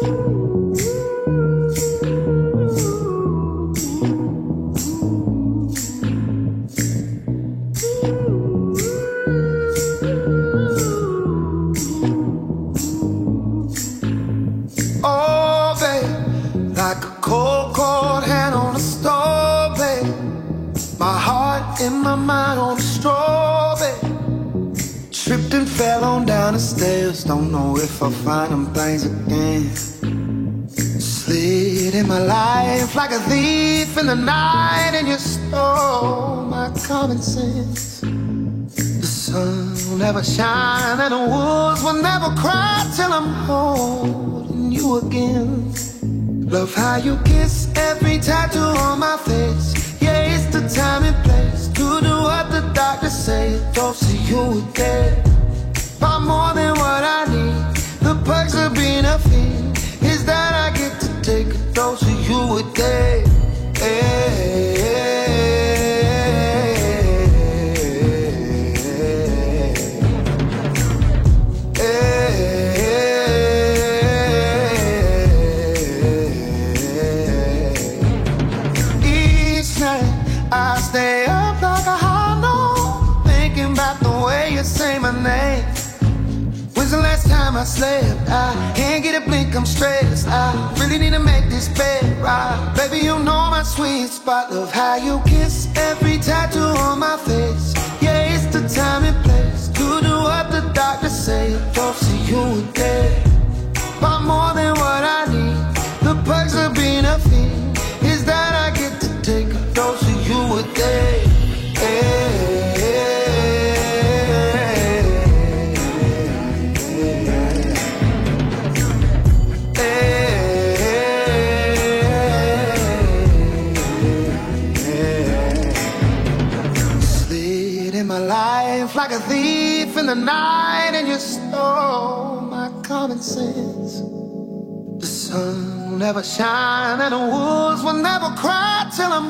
Oh, babe, like a cold, cold hand on a stove, babe. My heart in my mind on a straw, babe. Tripped and fell on down the stairs. Don't know if I'll find them things again. Slid in my life like a thief in the night, and you stole my common sense. The sun will never shine and the wolves will never cry till I'm holding you again. Love how you kiss every tattoo on my face. Yeah, it's the time and place to do what the doctors say. Don't see you again. Far more than what I need. The perks of being a fiend is that I get to take a dose of you a day. Each night I stay up like a hollow, thinking about the way you say my name. When's the last time I slept? I can't get a blink, I'm stressed. I really need to make this bed right. Baby, you know my sweet spot. Love how you kiss every tattoo on my face. Yeah, it's the time and place to do what the doctors say. Don't see you again. Far more than what I need. The perks of being a fiend is that I get to take a dose of you a day. Like a thief in the night, and you stole my common sense. The sun will never shine and the wolves will never cry till I'm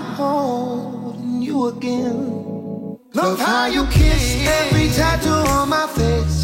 holding you again. Love how you kiss every tattoo on my face.